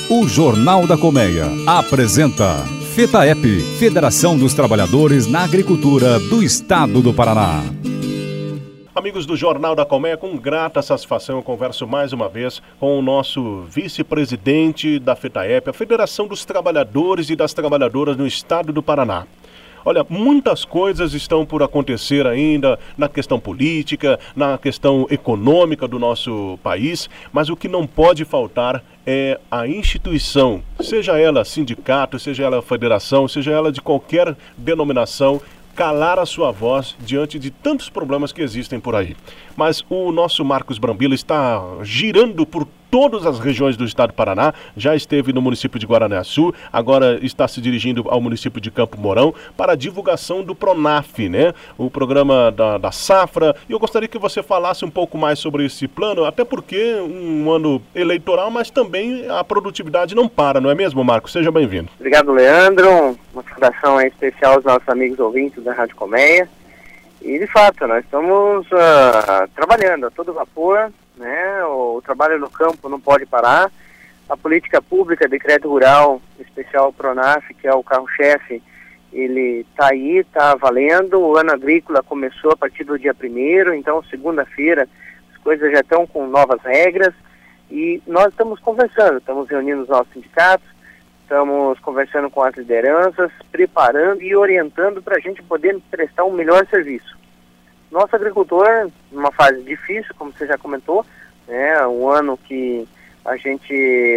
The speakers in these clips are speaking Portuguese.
O Jornal da Colmeia apresenta FETAEP, Federação dos Trabalhadores na Agricultura do Estado do Paraná. Amigos do Jornal da Colmeia, com grata satisfação eu converso mais uma vez com o nosso vice-presidente da FETAEP, a Federação dos Trabalhadores e das Trabalhadoras no Estado do Paraná. Olha, muitas coisas estão por acontecer ainda na questão política, na questão econômica do nosso país, mas o que não pode faltar é a instituição, seja ela sindicato, seja ela federação, seja ela de qualquer denominação, calar a sua voz diante de tantos problemas que existem por aí. Mas o nosso Marcos Brambila está girando por todas as regiões do estado do Paraná, já esteve no município de Guaraniaçu, agora está se dirigindo ao município de Campo Mourão para a divulgação do PRONAF, né? O programa da safra. E eu gostaria que você falasse um pouco mais sobre esse plano, até porque um ano eleitoral, mas também a produtividade não para, não é mesmo, Marcos? Seja bem-vindo. Obrigado, Leandro. Uma saudação especial aos nossos amigos ouvintes da Rádio Colmeia. E, de fato, nós estamos trabalhando a todo vapor, né? O trabalho no campo não pode parar. A política pública, decreto rural, especial PRONAF, que é o carro-chefe, ele está aí, está valendo. O ano agrícola começou a partir do dia 1º, então segunda-feira as coisas já estão com novas regras e nós estamos conversando, estamos reunindo os nossos sindicatos, estamos conversando com as lideranças, preparando e orientando para a gente poder prestar um melhor serviço. Nosso agricultor, numa fase difícil, como você já comentou, né, um ano que a gente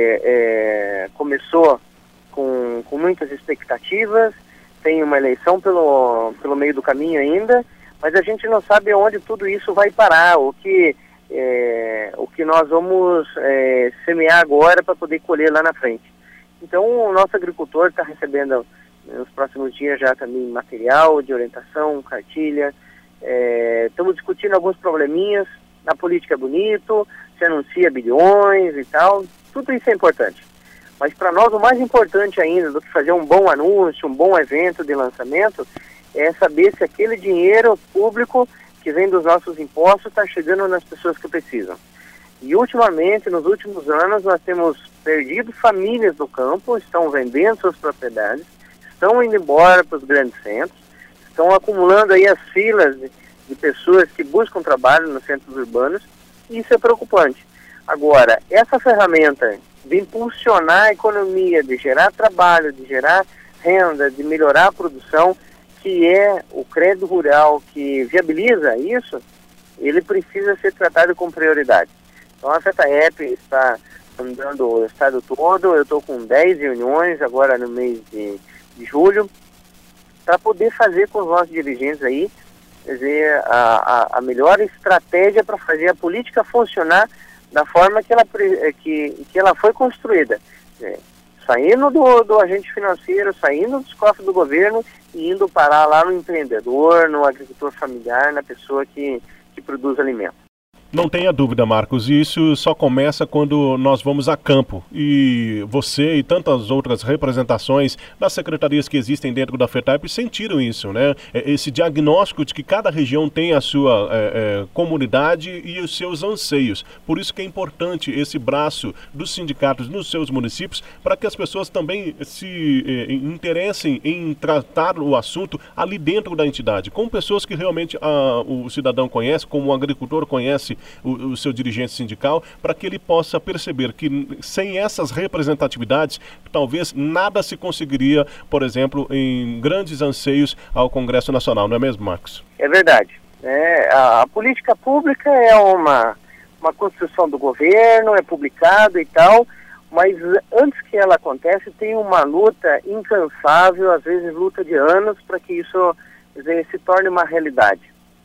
começou com muitas expectativas, tem uma eleição pelo meio do caminho ainda, mas a gente não sabe onde tudo isso vai parar, o que nós vamos semear agora para poder colher lá na frente. Então o nosso agricultor está recebendo nos próximos dias já também material de orientação, cartilha. Estamos discutindo alguns probleminhas. Na política é bonito, se anuncia bilhões e tal, tudo isso é importante. Mas para nós o mais importante ainda do que fazer um bom anúncio, um bom evento de lançamento, é saber se aquele dinheiro público que vem dos nossos impostos está chegando nas pessoas que precisam. E ultimamente, nos últimos anos, nós temos perdido famílias do campo, estão vendendo suas propriedades, estão indo embora para os grandes centros, estão acumulando aí as filas de pessoas que buscam trabalho nos centros urbanos, e isso é preocupante. Agora, essa ferramenta de impulsionar a economia, de gerar trabalho, de gerar renda, de melhorar a produção, que é o crédito rural que viabiliza isso, ele precisa ser tratado com prioridade. Então a FETAEP está andando o estado todo, eu estou com 10 reuniões agora no mês de julho, para poder fazer com os nossos dirigentes aí, quer dizer, a melhor estratégia para fazer a política funcionar da forma que ela foi construída. Saindo do agente financeiro, saindo dos cofres do governo e indo parar lá no empreendedor, no agricultor familiar, na pessoa que produz alimento. Não tenha dúvida, Marcos, isso só começa quando nós vamos a campo. E você e tantas outras representações das secretarias que existem dentro da FETAEP sentiram isso, né? Esse diagnóstico de que cada região tem a sua comunidade e os seus anseios. Por isso que é importante esse braço dos sindicatos nos seus municípios, para que as pessoas também se interessem em tratar o assunto ali dentro da entidade, com pessoas que realmente o cidadão conhece, como o agricultor conhece o seu dirigente sindical, para que ele possa perceber que sem essas representatividades, talvez nada se conseguiria, por exemplo, em grandes anseios ao Congresso Nacional, não é mesmo, Marcos? É verdade. A política pública é uma construção do governo, é publicado e tal, mas antes que ela acontece, tem uma luta incansável, às vezes luta de anos, para que isso se torne uma realidade.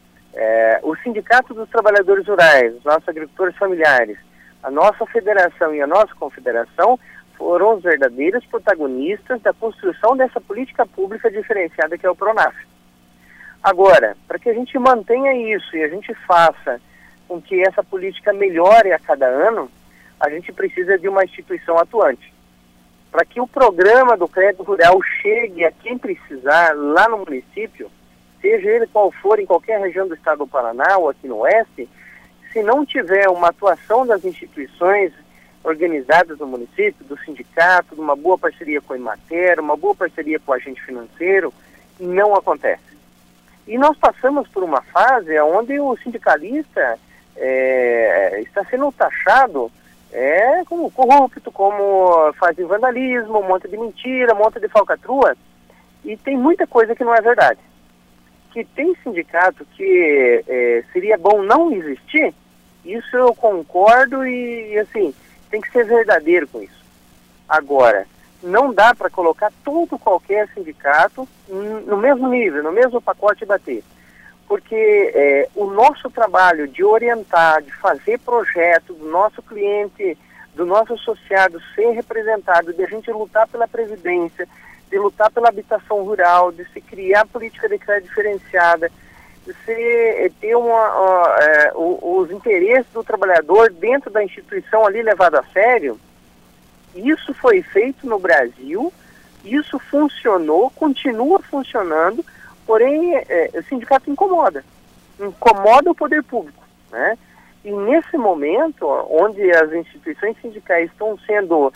O Sindicato dos Trabalhadores Rurais, os nossos agricultores familiares, a nossa federação e a nossa confederação foram os verdadeiros protagonistas da construção dessa política pública diferenciada que é o PRONAF. Agora, para que a gente mantenha isso e a gente faça com que essa política melhore a cada ano, a gente precisa de uma instituição atuante. Para que o programa do crédito rural chegue a quem precisar lá no município, seja ele qual for, em qualquer região do estado do Paraná ou aqui no Oeste, se não tiver uma atuação das instituições organizadas no município, do sindicato, de uma boa parceria com a Emater, uma boa parceria com o agente financeiro, não acontece. E nós passamos por uma fase onde o sindicalista está sendo taxado como corrupto, como fazem vandalismo, um monte de mentira, um monte de falcatrua, e tem muita coisa que não é verdade. Que tem sindicato que seria bom não existir, isso eu concordo e assim, tem que ser verdadeiro com isso. Agora, não dá para colocar qualquer sindicato no mesmo nível, no mesmo pacote e bater. Porque o nosso trabalho de orientar, de fazer projeto do nosso cliente, do nosso associado ser representado, de a gente lutar pela previdência, de lutar pela habitação rural, de se criar política de crédito diferenciada, de ter os interesses do trabalhador dentro da instituição ali levado a sério. Isso foi feito no Brasil, isso funcionou, continua funcionando, porém o sindicato incomoda o poder público, né? E nesse momento, onde as instituições sindicais estão sendo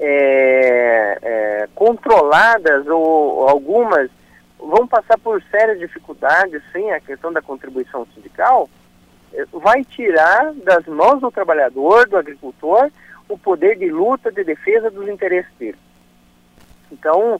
controladas, ou algumas vão passar por sérias dificuldades sem a questão da contribuição sindical, vai tirar das mãos do trabalhador, do agricultor, o poder de luta, de defesa dos interesses dele. Então,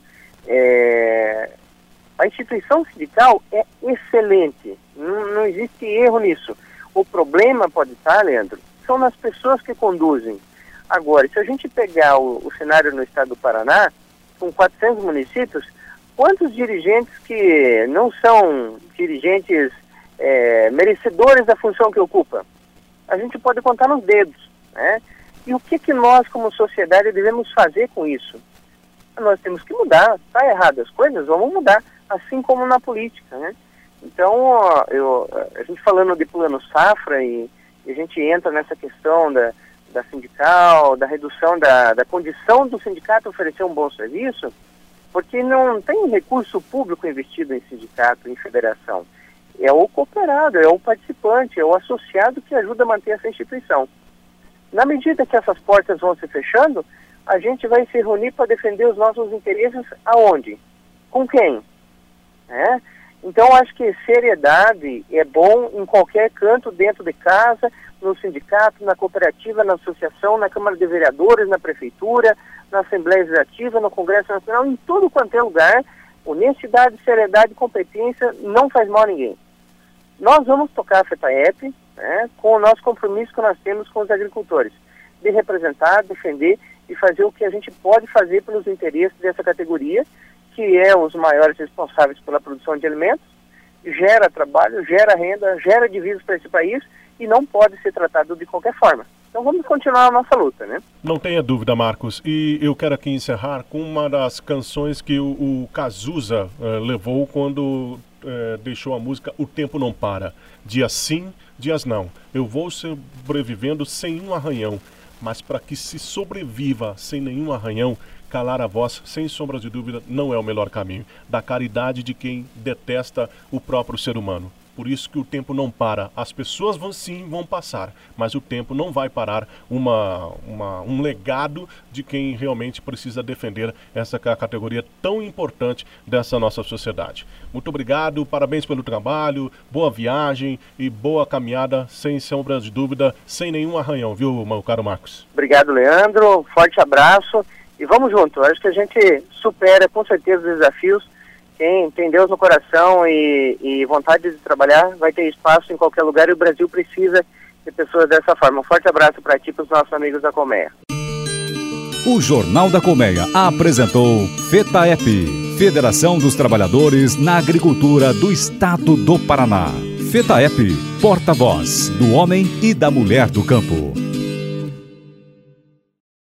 a instituição sindical é excelente, não existe erro nisso. O problema pode estar, Leandro, são nas pessoas que conduzem. Agora, se a gente pegar o cenário no estado do Paraná, com 400 municípios, quantos dirigentes que não são dirigentes merecedores da função que ocupa? A gente pode contar nos dedos, né? E o que nós, como sociedade, devemos fazer com isso? Nós temos que mudar. Está errado as coisas, vamos mudar, assim como na política, né? Então, a gente falando de plano safra, e a gente entra nessa questão da sindical, da redução da condição do sindicato oferecer um bom serviço, porque não tem recurso público investido em sindicato, em federação. É o cooperado, é o participante, é o associado que ajuda a manter essa instituição. Na medida que essas portas vão se fechando, a gente vai se reunir para defender os nossos interesses aonde? Com quem? Então, acho que seriedade é bom em qualquer canto, dentro de casa, no sindicato, na cooperativa, na associação, na Câmara de Vereadores, na Prefeitura, na Assembleia Legislativa, no Congresso Nacional, em todo quanto é lugar. Honestidade, seriedade e competência não faz mal a ninguém. Nós vamos tocar a FETAEP, com o nosso compromisso que nós temos com os agricultores, de representar, defender e fazer o que a gente pode fazer pelos interesses dessa categoria, que é os maiores responsáveis pela produção de alimentos, gera trabalho, gera renda, gera divisas para esse país e não pode ser tratado de qualquer forma. Então vamos continuar a nossa luta, né? Não tenha dúvida, Marcos. E eu quero aqui encerrar com uma das canções que o Cazuza levou quando deixou a música O Tempo Não Para. Dias sim, dias não. Eu vou sobrevivendo sem um arranhão, mas para que se sobreviva sem nenhum arranhão, calar a voz, sem sombra de dúvida, não é o melhor caminho. Da caridade de quem detesta o próprio ser humano. Por isso que o tempo não para. As pessoas vão passar, mas o tempo não vai parar um legado de quem realmente precisa defender essa categoria tão importante dessa nossa sociedade. Muito obrigado, parabéns pelo trabalho, boa viagem e boa caminhada, sem sombra de dúvida, sem nenhum arranhão, viu, meu caro Marcos? Obrigado, Leandro, forte abraço e vamos junto. Acho que a gente supera com certeza os desafios. Quem tem Deus no coração e vontade de trabalhar vai ter espaço em qualquer lugar, e o Brasil precisa de pessoas dessa forma. Um forte abraço para ti e para os nossos amigos da Colmeia. O Jornal da Colmeia apresentou FETAEP, Federação dos Trabalhadores na Agricultura do Estado do Paraná. FETAEP, porta-voz do homem e da mulher do campo.